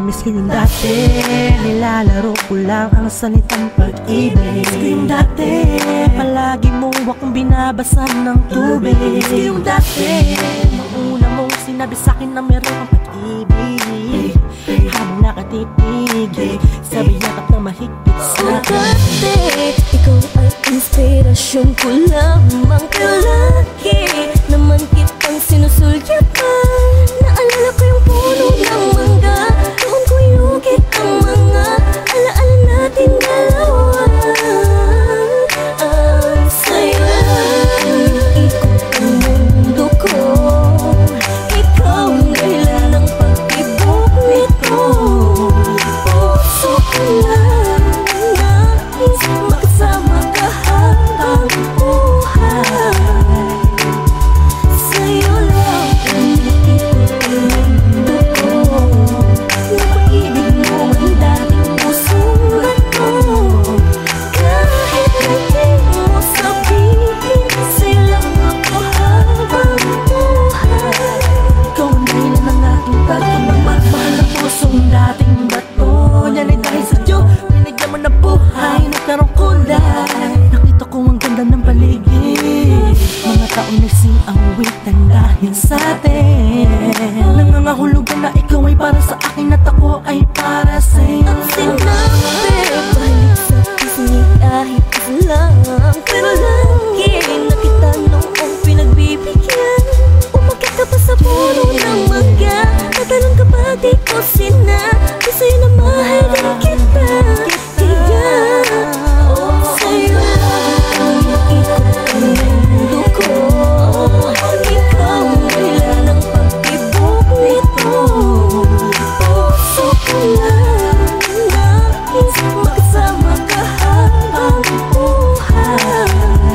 Nami-miss ko yung dati, nilalaro ko lang ang salitang pag-ibig. Miss ko yung dati, palagi mong wakong binabasan ng tubig. Miss ko yung dati, mauna mong sinabi sa'kin na meron kang pag-ibig. Habang nakatitig, sabay yakap na mahigpit sa'kin. Dati, ikaw ay inspirasyon ko lamang palagi. Naman kitang sinusulyapan. Naalala ko yung puno ng mangga. Doon ko inugit ang mga alaala natin dalawa. Ang saya, ikot ang mundo ko. Ikaw ang dahilan ng pag-ibig nito. Puso ko lang nais makasama ka habang buhay. Sa'yo lang umiikot ang mundo ko. Napaibig mo ang dating pusong bato. Kahit hindi mo sabihin, sa'yo lang ako habang buhay. Ikaw ang dahilan ng aking pagmamahal. Mahal ang pusong dating bato. Yan ay dahil sa Diyos, binigyan mo na buhay, nagkaroong kulay. Nakita ko ang ganda ng paligid. Mga taong nagsiangwitan dahil sa atin. Nangangahulugan na ikaw ay para sa akin at ako ay para sa'yo. Ang sinabi, balik sa pisngi kahit isa lang. Pero lagi na kita noong pinagbibigyan. Umakit ka pa sa puno ng mangga. Tatalon ka pa di ko sinabi sa'yo na mahal din kita. Kaya, sa'yo lang umiikot ang mundo ko. Ikaw ang dahilan ng pag-ibig nito. Puso ko lang nais makasama ka habang buhay.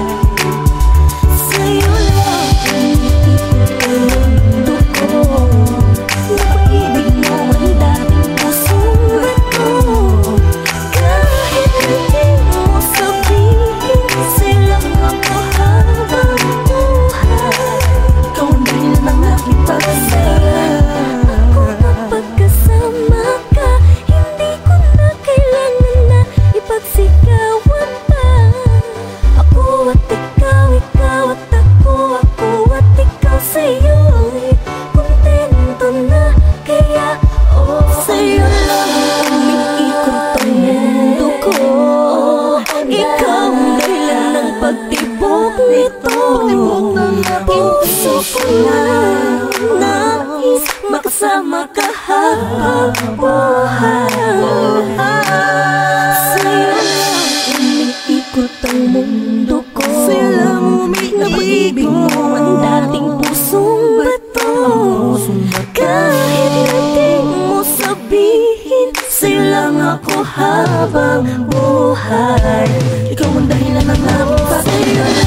Sa'yo lang umiikot ang mundo ko. Napaibig mo ang dating pusong bato. Kahit hindi mo sabihin, silang ako habang buhay. Ikaw ang dahilan ng aking pagsasama. Ako kapag kasama ka, hindi ko na kailangan na ipagsigawan pa. Ako at ikaw, ikaw at ako, ako at ikaw. Sa'yo ay kontento na. Kaya, sa'yo lang umiikot ang mundo ko. Ikaw ang dahilan ng pagtibok nito. Puso ko lang nais makasama ka habang buhay. Sa'yo lang umiikot ang mundo ko. Sa'yo lang umiikot. Napaibig mo ang dating pusong bato. Kahit hindi mo sabihin, sa'yo lang ako habang buhay. Ikaw ang dahilan ng aking pagsasama.